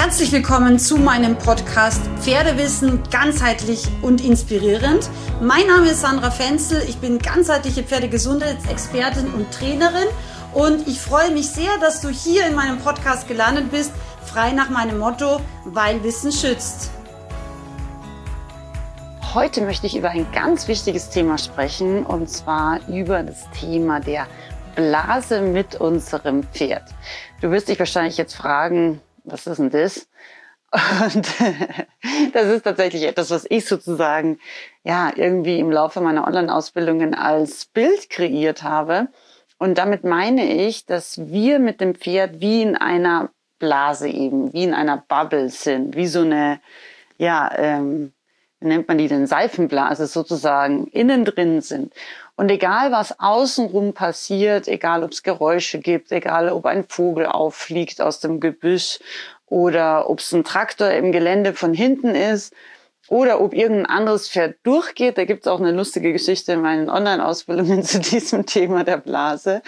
Herzlich willkommen zu meinem Podcast Pferdewissen ganzheitlich und inspirierend. Mein Name ist Sandra Fenzel, ich bin ganzheitliche Pferdegesundheitsexpertin und Trainerin und ich freue mich sehr, dass du hier in meinem Podcast gelandet bist, frei nach meinem Motto, weil Wissen schützt. Heute möchte ich über ein ganz wichtiges Thema sprechen und zwar über das Thema der Blase mit unserem Pferd. Du wirst dich wahrscheinlich jetzt fragen, was ist denn das? Und das ist tatsächlich etwas, was ich sozusagen irgendwie im Laufe meiner Online-Ausbildungen als Bild kreiert habe. Und damit meine ich, dass wir mit dem Pferd wie in einer Blase eben, wie in einer Bubble sind, wie so eine, wie nennt man die denn, Seifenblase sozusagen, innen drin sind. Und egal, was außenrum passiert, egal, ob es Geräusche gibt, egal, ob ein Vogel auffliegt aus dem Gebüsch oder ob es ein Traktor im Gelände von hinten ist oder ob irgendein anderes Pferd durchgeht, da gibt es auch eine lustige Geschichte in meinen Online-Ausbildungen zu diesem Thema der Blase.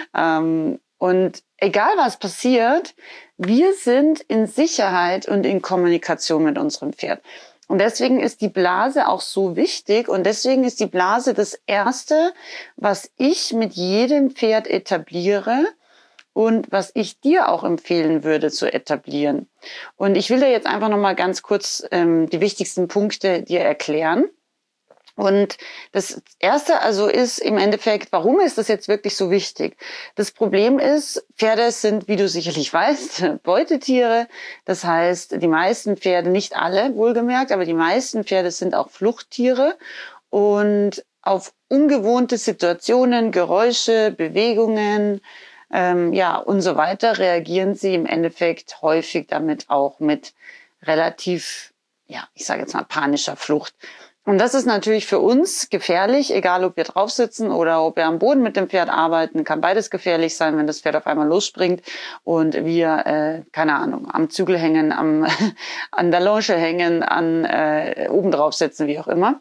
Und egal, was passiert, wir sind in Sicherheit und in Kommunikation mit unserem Pferd. Und deswegen ist die Blase auch so wichtig und deswegen ist die Blase das Erste, was ich mit jedem Pferd etabliere und was ich dir auch empfehlen würde zu etablieren. Und ich will dir jetzt einfach nochmal ganz kurz die wichtigsten Punkte dir erklären. Und das Erste also ist im Endeffekt, warum ist das jetzt wirklich so wichtig? Das Problem ist, Pferde sind, wie du sicherlich weißt, Beutetiere. Das heißt, die meisten Pferde, nicht alle wohlgemerkt, aber die meisten Pferde sind auch Fluchttiere. Und auf ungewohnte Situationen, Geräusche, Bewegungen, und so weiter reagieren sie im Endeffekt häufig damit auch mit relativ, ich sage jetzt mal panischer Flucht. Und das ist natürlich für uns gefährlich, egal ob wir drauf sitzen oder ob wir am Boden mit dem Pferd arbeiten, kann beides gefährlich sein, wenn das Pferd auf einmal losspringt und wir, am Zügel hängen, an der Longe hängen, oben drauf sitzen, wie auch immer.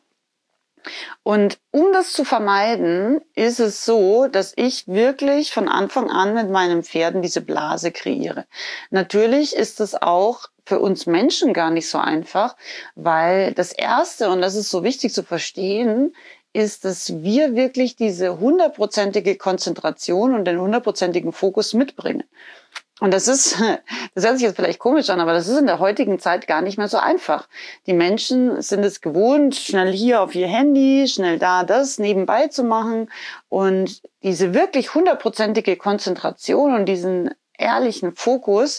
Und um das zu vermeiden, ist es so, dass ich wirklich von Anfang an mit meinen Pferden diese Blase kreiere. Natürlich ist es auch für uns Menschen gar nicht so einfach, weil das Erste, und das ist so wichtig zu verstehen, ist, dass wir wirklich diese 100%ige Konzentration und den 100%igen Fokus mitbringen. Und das hört sich jetzt vielleicht komisch an, aber das ist in der heutigen Zeit gar nicht mehr so einfach. Die Menschen sind es gewohnt, schnell hier auf ihr Handy, schnell da das nebenbei zu machen. Und diese wirklich 100%ige Konzentration und diesen ehrlichen Fokus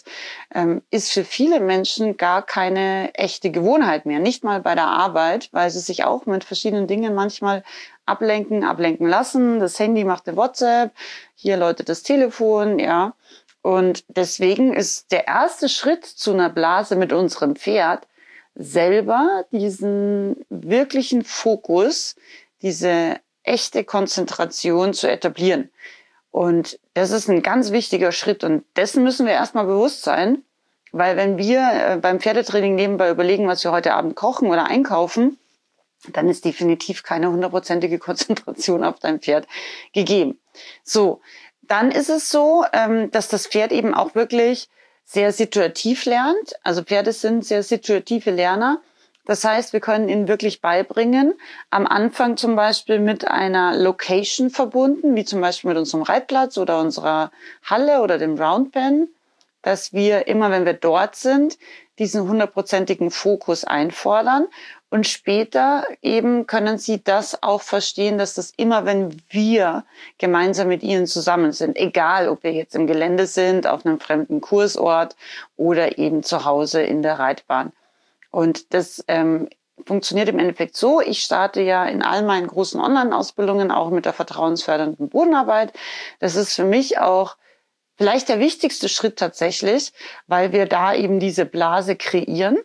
ist für viele Menschen gar keine echte Gewohnheit mehr. Nicht mal bei der Arbeit, weil sie sich auch mit verschiedenen Dingen manchmal ablenken lassen. Das Handy macht eine WhatsApp, hier läutet das Telefon, Und deswegen ist der erste Schritt zu einer Blase mit unserem Pferd selber diesen wirklichen Fokus, diese echte Konzentration zu etablieren. Und das ist ein ganz wichtiger Schritt und dessen müssen wir erstmal bewusst sein, weil wenn wir beim Pferdetraining nebenbei überlegen, was wir heute Abend kochen oder einkaufen, dann ist definitiv keine 100%ige Konzentration auf dein Pferd gegeben. So. Dann ist es so, dass das Pferd eben auch wirklich sehr situativ lernt. Also Pferde sind sehr situative Lerner. Das heißt, wir können ihnen wirklich beibringen, am Anfang zum Beispiel mit einer Location verbunden, wie zum Beispiel mit unserem Reitplatz oder unserer Halle oder dem Roundpen, dass wir immer, wenn wir dort sind, diesen 100%igen Fokus einfordern. Und später eben können sie das auch verstehen, dass das immer, wenn wir gemeinsam mit ihnen zusammen sind, egal ob wir jetzt im Gelände sind, auf einem fremden Kursort oder eben zu Hause in der Reitbahn. Und das funktioniert im Endeffekt so. Ich starte ja in all meinen großen Online-Ausbildungen auch mit der vertrauensfördernden Bodenarbeit. Das ist für mich auch vielleicht der wichtigste Schritt tatsächlich, weil wir da eben diese Blase kreieren.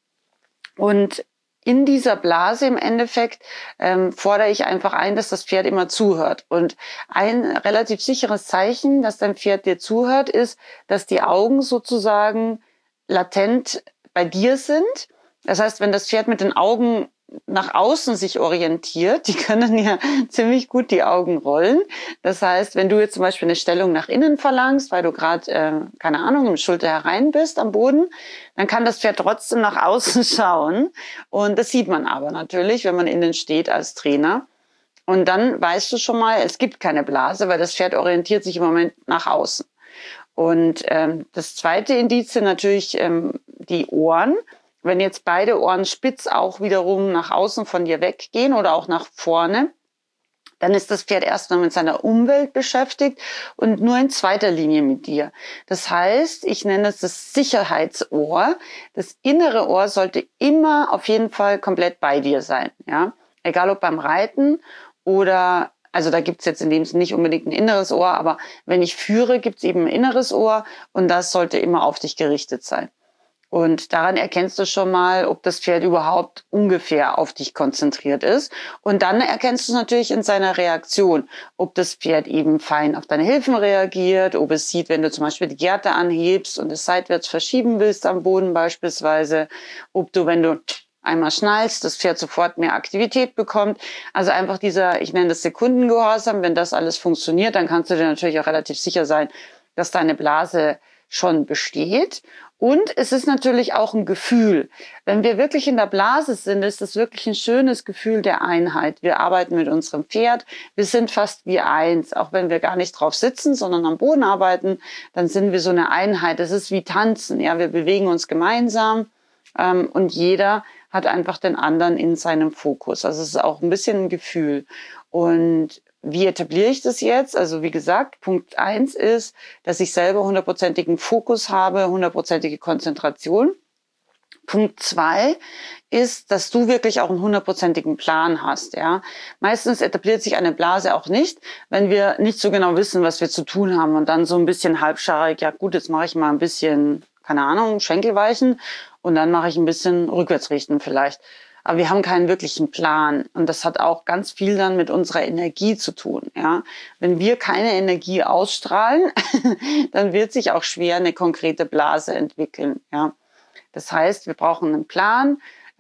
Und in dieser Blase im Endeffekt fordere ich einfach ein, dass das Pferd immer zuhört. Und ein relativ sicheres Zeichen, dass dein Pferd dir zuhört, ist, dass die Augen sozusagen latent bei dir sind. Das heißt, wenn das Pferd mit den Augen nach außen sich orientiert, die können ja ziemlich gut die Augen rollen. Das heißt, wenn du jetzt zum Beispiel eine Stellung nach innen verlangst, weil du gerade, keine Ahnung, im Schulter herein bist am Boden, dann kann das Pferd trotzdem nach außen schauen. Und das sieht man aber natürlich, wenn man innen steht als Trainer. Und dann weißt du schon mal, es gibt keine Blase, weil das Pferd orientiert sich im Moment nach außen. Und das zweite Indiz sind natürlich die Ohren. Wenn jetzt beide Ohren spitz auch wiederum nach außen von dir weggehen oder auch nach vorne, dann ist das Pferd erstmal mit seiner Umwelt beschäftigt und nur in zweiter Linie mit dir. Das heißt, ich nenne es das Sicherheitsohr. Das innere Ohr sollte immer auf jeden Fall komplett bei dir sein. Ja? Egal ob beim Reiten oder, also da gibt's jetzt in dem Sinne nicht unbedingt ein inneres Ohr, aber wenn ich führe, gibt's eben ein inneres Ohr und das sollte immer auf dich gerichtet sein. Und daran erkennst du schon mal, ob das Pferd überhaupt ungefähr auf dich konzentriert ist. Und dann erkennst du es natürlich in seiner Reaktion, ob das Pferd eben fein auf deine Hilfen reagiert, ob es sieht, wenn du zum Beispiel die Gerte anhebst und es seitwärts verschieben willst am Boden beispielsweise, ob du, wenn du einmal schnallst, das Pferd sofort mehr Aktivität bekommt. Also einfach dieser, ich nenne das Sekundengehorsam, wenn das alles funktioniert, dann kannst du dir natürlich auch relativ sicher sein, dass deine Blase schon besteht. Und es ist natürlich auch ein Gefühl. Wenn wir wirklich in der Blase sind, ist das wirklich ein schönes Gefühl der Einheit. Wir arbeiten mit unserem Pferd. Wir sind fast wie eins. Auch wenn wir gar nicht drauf sitzen, sondern am Boden arbeiten, dann sind wir so eine Einheit. Das ist wie Tanzen. Ja, wir bewegen uns gemeinsam. Und jeder hat einfach den anderen in seinem Fokus. Also es ist auch ein bisschen ein Gefühl. Und wie etabliere ich das jetzt? Also wie gesagt, Punkt 1 ist, dass ich selber 100%igen Fokus habe, 100%ige Konzentration. Punkt 2 ist, dass du wirklich auch einen 100%igen Plan hast. Ja, meistens etabliert sich eine Blase auch nicht, wenn wir nicht so genau wissen, was wir zu tun haben und dann so ein bisschen halbscharig, ja gut, jetzt mache ich mal ein bisschen, keine Ahnung, Schenkelweichen und dann mache ich ein bisschen Rückwärtsrichten vielleicht. Aber wir haben keinen wirklichen Plan. Und das hat auch ganz viel dann mit unserer Energie zu tun. Ja, wenn wir keine Energie ausstrahlen, dann wird sich auch schwer eine konkrete Blase entwickeln. Ja, das heißt, wir brauchen einen Plan.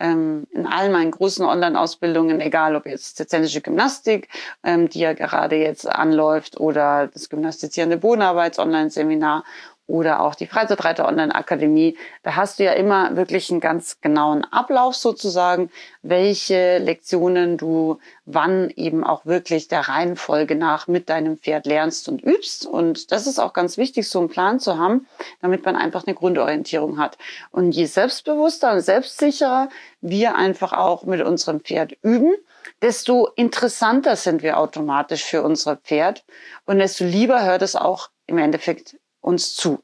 In allen meinen großen Online-Ausbildungen, egal ob jetzt zirzenische Gymnastik, die ja gerade jetzt anläuft, oder das gymnastizierende Bodenarbeits-Online-Seminar, oder auch die Freizeitreiter-Online-Akademie, da hast du ja immer wirklich einen ganz genauen Ablauf sozusagen, welche Lektionen du wann eben auch wirklich der Reihenfolge nach mit deinem Pferd lernst und übst. Und das ist auch ganz wichtig, so einen Plan zu haben, damit man einfach eine Grundorientierung hat. Und je selbstbewusster und selbstsicherer wir einfach auch mit unserem Pferd üben, desto interessanter sind wir automatisch für unser Pferd und desto lieber hört es auch im Endeffekt uns zu.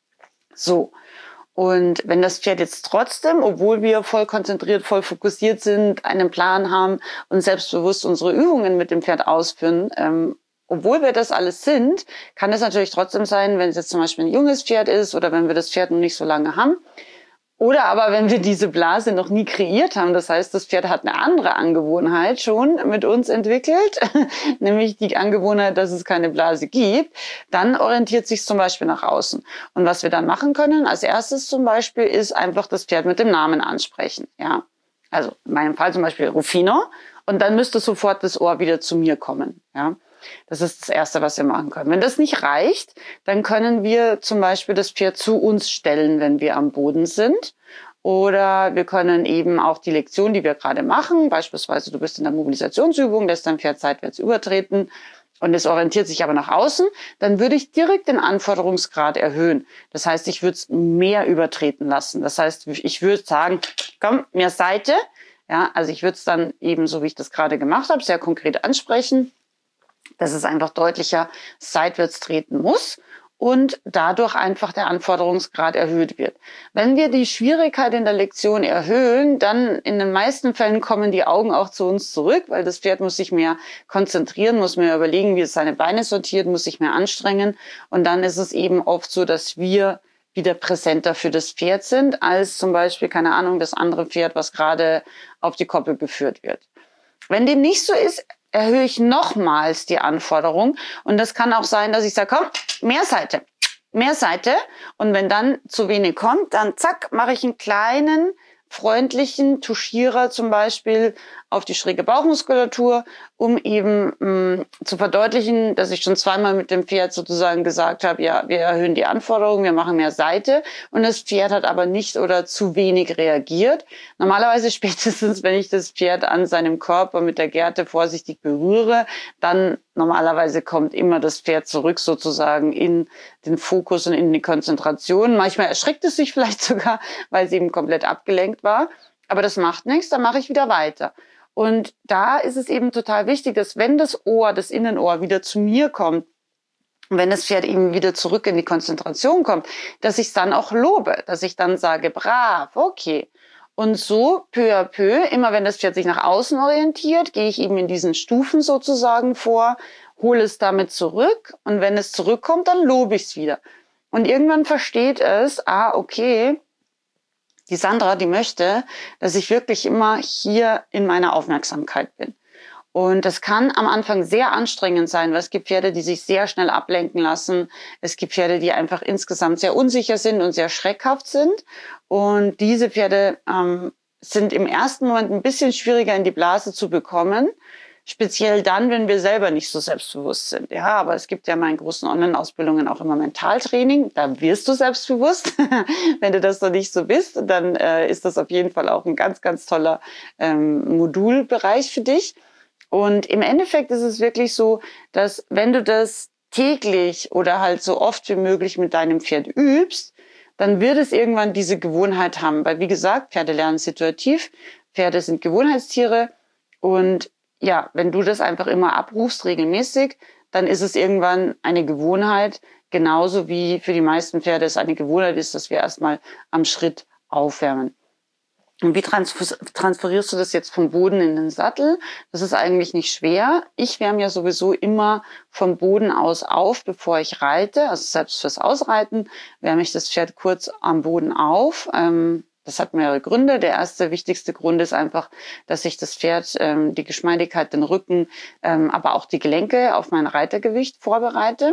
So. Und wenn das Pferd jetzt trotzdem, obwohl wir voll konzentriert, voll fokussiert sind, einen Plan haben und selbstbewusst unsere Übungen mit dem Pferd ausführen, obwohl wir das alles sind, kann es natürlich trotzdem sein, wenn es jetzt zum Beispiel ein junges Pferd ist oder wenn wir das Pferd noch nicht so lange haben. Oder aber wenn wir diese Blase noch nie kreiert haben, das heißt, das Pferd hat eine andere Angewohnheit schon mit uns entwickelt, nämlich die Angewohnheit, dass es keine Blase gibt, dann orientiert sich zum Beispiel nach außen. Und was wir dann machen können, als erstes zum Beispiel, ist einfach das Pferd mit dem Namen ansprechen. Ja, also in meinem Fall zum Beispiel Rufino, und dann müsste sofort das Ohr wieder zu mir kommen. Ja. Das ist das Erste, was wir machen können. Wenn das nicht reicht, dann können wir zum Beispiel das Pferd zu uns stellen, wenn wir am Boden sind. Oder wir können eben auch die Lektion, die wir gerade machen, beispielsweise du bist in der Mobilisationsübung, lässt dein Pferd seitwärts übertreten und es orientiert sich aber nach außen, dann würde ich direkt den Anforderungsgrad erhöhen. Das heißt, ich würde es mehr übertreten lassen. Das heißt, ich würde sagen, komm, mehr Seite. Ja, also ich würde es dann eben, so wie ich das gerade gemacht habe, sehr konkret ansprechen, dass es einfach deutlicher seitwärts treten muss und dadurch einfach der Anforderungsgrad erhöht wird. Wenn wir die Schwierigkeit in der Lektion erhöhen, dann in den meisten Fällen kommen die Augen auch zu uns zurück, weil das Pferd muss sich mehr konzentrieren, muss mehr überlegen, wie es seine Beine sortiert, muss sich mehr anstrengen. Und dann ist es eben oft so, dass wir wieder präsenter für das Pferd sind, als zum Beispiel, keine Ahnung, das andere Pferd, was gerade auf die Koppel geführt wird. Wenn dem nicht so ist, erhöhe ich nochmals die Anforderung. Und das kann auch sein, dass ich sage, komm, mehr Seite, mehr Seite. Und wenn dann zu wenig kommt, dann zack, mache ich einen kleinen freundlichen Touchierer zum Beispiel auf die schräge Bauchmuskulatur, um eben zu verdeutlichen, dass ich schon zweimal mit dem Pferd sozusagen gesagt habe, ja, wir erhöhen die Anforderungen, wir machen mehr Seite, und das Pferd hat aber nicht oder zu wenig reagiert. Normalerweise spätestens, wenn ich das Pferd an seinem Körper mit der Gerte vorsichtig berühre, dann normalerweise kommt immer das Pferd zurück sozusagen in den Fokus und in die Konzentration. Manchmal erschreckt es sich vielleicht sogar, weil es eben komplett abgelenkt war. Aber das macht nichts, dann mache ich wieder weiter. Und da ist es eben total wichtig, dass wenn das Ohr, das Innenohr wieder zu mir kommt, und wenn das Pferd eben wieder zurück in die Konzentration kommt, dass ich es dann auch lobe, dass ich dann sage, brav, okay. Und so peu à peu, immer wenn das Pferd sich nach außen orientiert, gehe ich eben in diesen Stufen sozusagen vor, hole es damit zurück, und wenn es zurückkommt, dann lobe ich es wieder. Und irgendwann versteht es, okay, die Sandra, die möchte, dass ich wirklich immer hier in meiner Aufmerksamkeit bin. Und das kann am Anfang sehr anstrengend sein, weil es gibt Pferde, die sich sehr schnell ablenken lassen. Es gibt Pferde, die einfach insgesamt sehr unsicher sind und sehr schreckhaft sind. Und diese Pferde sind im ersten Moment ein bisschen schwieriger in die Blase zu bekommen. Speziell dann, wenn wir selber nicht so selbstbewusst sind. Ja, aber es gibt ja in meinen großen Online-Ausbildungen auch immer Mentaltraining. Da wirst du selbstbewusst. Wenn du das noch nicht so bist, dann ist das auf jeden Fall auch ein ganz, ganz toller Modulbereich für dich. Und im Endeffekt ist es wirklich so, dass wenn du das täglich oder halt so oft wie möglich mit deinem Pferd übst, dann wird es irgendwann diese Gewohnheit haben. Weil wie gesagt, Pferde lernen situativ, Pferde sind Gewohnheitstiere, und ja, wenn du das einfach immer abrufst, regelmäßig, dann ist es irgendwann eine Gewohnheit, genauso wie für die meisten Pferde es eine Gewohnheit ist, dass wir erstmal am Schritt aufwärmen. Und wie transferierst du das jetzt vom Boden in den Sattel? Das ist eigentlich nicht schwer. Ich wärme ja sowieso immer vom Boden aus auf, bevor ich reite. Also selbst fürs Ausreiten wärme ich das Pferd kurz am Boden auf. Das hat mehrere Gründe. Der erste, wichtigste Grund ist einfach, dass ich das Pferd, die Geschmeidigkeit, den Rücken, aber auch die Gelenke auf mein Reitergewicht vorbereite.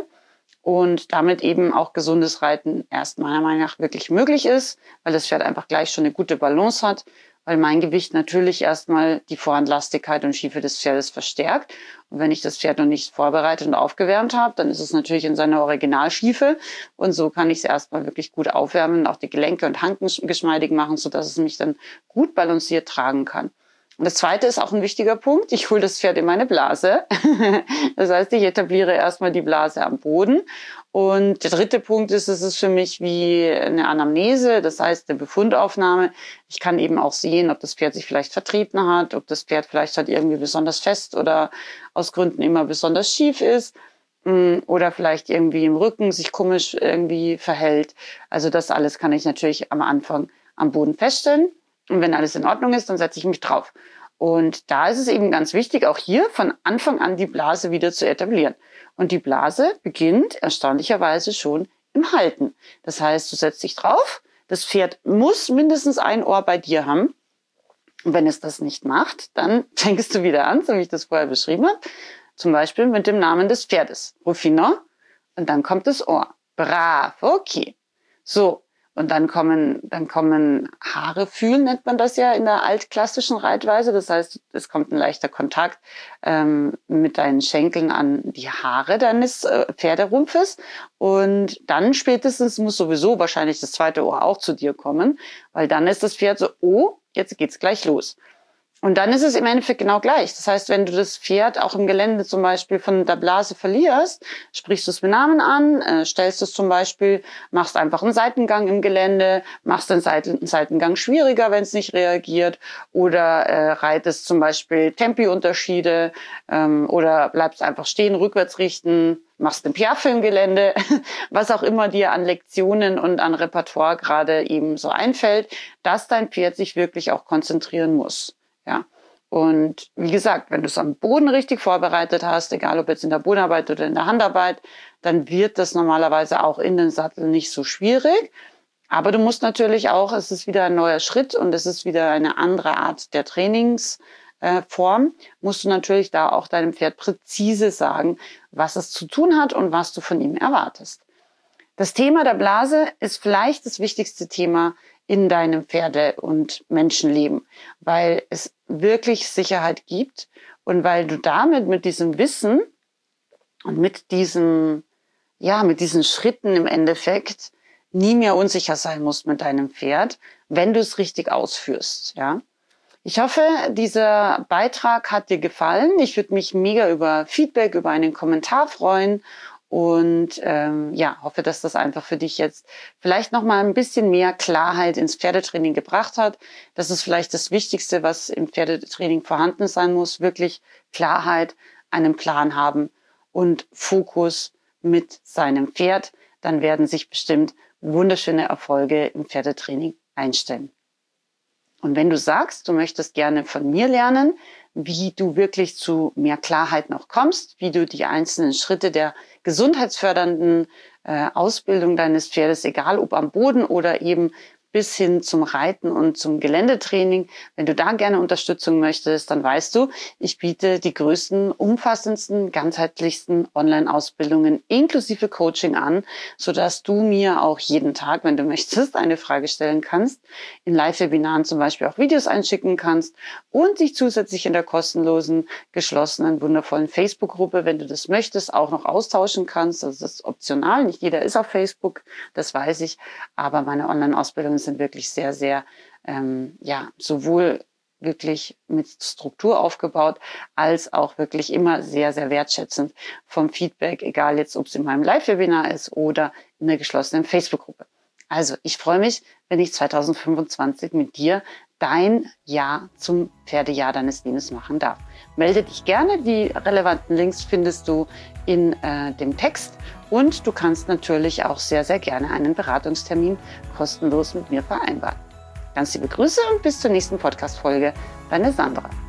Und damit eben auch gesundes Reiten erst meiner Meinung nach wirklich möglich ist, weil das Pferd einfach gleich schon eine gute Balance hat, weil mein Gewicht natürlich erstmal die Vorhandlastigkeit und Schiefe des Pferdes verstärkt. Und wenn ich das Pferd noch nicht vorbereitet und aufgewärmt habe, dann ist es natürlich in seiner Originalschiefe. Und so kann ich es erstmal wirklich gut aufwärmen, auch die Gelenke und Hanken geschmeidig machen, sodass es mich dann gut balanciert tragen kann. Und das zweite ist auch ein wichtiger Punkt. Ich hole das Pferd in meine Blase. Das heißt, ich etabliere erstmal die Blase am Boden. Und der dritte Punkt ist, es ist für mich wie eine Anamnese, das heißt eine Befundaufnahme. Ich kann eben auch sehen, ob das Pferd sich vielleicht vertreten hat, ob das Pferd vielleicht halt irgendwie besonders fest oder aus Gründen immer besonders schief ist oder vielleicht irgendwie im Rücken sich komisch irgendwie verhält. Also das alles kann ich natürlich am Anfang am Boden feststellen. Und wenn alles in Ordnung ist, dann setze ich mich drauf. Und da ist es eben ganz wichtig, auch hier von Anfang an die Blase wieder zu etablieren. Und die Blase beginnt erstaunlicherweise schon im Halten. Das heißt, du setzt dich drauf, das Pferd muss mindestens ein Ohr bei dir haben. Und wenn es das nicht macht, dann fängst du wieder an, so wie ich das vorher beschrieben habe. Zum Beispiel mit dem Namen des Pferdes. Rufino. Und dann kommt das Ohr. Brav, okay. So. Und dann kommen Haare fühlen, nennt man das ja in der altklassischen Reitweise. Das heißt, es kommt ein leichter Kontakt mit deinen Schenkeln an die Haare deines Pferderumpfes. Und dann spätestens muss sowieso wahrscheinlich das zweite Ohr auch zu dir kommen, weil dann ist das Pferd so, oh, jetzt geht's gleich los. Und dann ist es im Endeffekt genau gleich. Das heißt, wenn du das Pferd auch im Gelände zum Beispiel von der Blase verlierst, sprichst du es mit Namen an, stellst es zum Beispiel, machst einfach einen Seitengang im Gelände, machst den Seitengang schwieriger, wenn es nicht reagiert, oder reitest zum Beispiel Tempi-Unterschiede oder bleibst einfach stehen, rückwärts richten, machst eine Piaffe im Gelände, was auch immer dir an Lektionen und an Repertoire gerade eben so einfällt, dass dein Pferd sich wirklich auch konzentrieren muss. Ja, und wie gesagt, wenn du es am Boden richtig vorbereitet hast, egal ob jetzt in der Bodenarbeit oder in der Handarbeit, dann wird das normalerweise auch in den Sattel nicht so schwierig. Aber du musst natürlich auch, es ist wieder ein neuer Schritt und es ist wieder eine andere Art der Trainingsform, musst du natürlich da auch deinem Pferd präzise sagen, was es zu tun hat und was du von ihm erwartest. Das Thema der Blase ist vielleicht das wichtigste Thema in deinem Pferde- und Menschenleben, weil es wirklich Sicherheit gibt und weil du damit mit diesem Wissen und mit diesen Schritten im Endeffekt nie mehr unsicher sein musst mit deinem Pferd, wenn du es richtig ausführst, ja. Ich hoffe, dieser Beitrag hat dir gefallen. Ich würde mich mega über Feedback, über einen Kommentar freuen und hoffe, dass das einfach für dich jetzt vielleicht noch mal ein bisschen mehr Klarheit ins Pferdetraining gebracht hat. Das ist vielleicht das Wichtigste, was im Pferdetraining vorhanden sein muss. Wirklich Klarheit, einen Plan haben und Fokus mit seinem Pferd. Dann werden sich bestimmt wunderschöne Erfolge im Pferdetraining einstellen. Und wenn du sagst, du möchtest gerne von mir lernen, wie du wirklich zu mehr Klarheit noch kommst, wie du die einzelnen Schritte der gesundheitsfördernden Ausbildung deines Pferdes, egal ob am Boden oder eben bis hin zum Reiten und zum Geländetraining. Wenn du da gerne Unterstützung möchtest, dann weißt du, ich biete die größten, umfassendsten, ganzheitlichsten Online-Ausbildungen inklusive Coaching an, sodass du mir auch jeden Tag, wenn du möchtest, eine Frage stellen kannst, in Live-Webinaren zum Beispiel auch Videos einschicken kannst und dich zusätzlich in der kostenlosen, geschlossenen, wundervollen Facebook-Gruppe, wenn du das möchtest, auch noch austauschen kannst. Also das ist optional. Nicht jeder ist auf Facebook, das weiß ich, aber meine Online-Ausbildungen sind wirklich sehr, sehr, sowohl wirklich mit Struktur aufgebaut, als auch wirklich immer sehr, sehr wertschätzend vom Feedback, egal jetzt, ob es in meinem Live-Webinar ist oder in der geschlossenen Facebook-Gruppe. Also ich freue mich, wenn ich 2025 mit dir dein Jahr zum Pferdejahr deines Lebens machen darf. Melde dich gerne, die relevanten Links findest du in dem Text und du kannst natürlich auch sehr, sehr gerne einen Beratungstermin kostenlos mit mir vereinbaren. Ganz liebe Grüße und bis zur nächsten Podcast-Folge. Deine Sandra.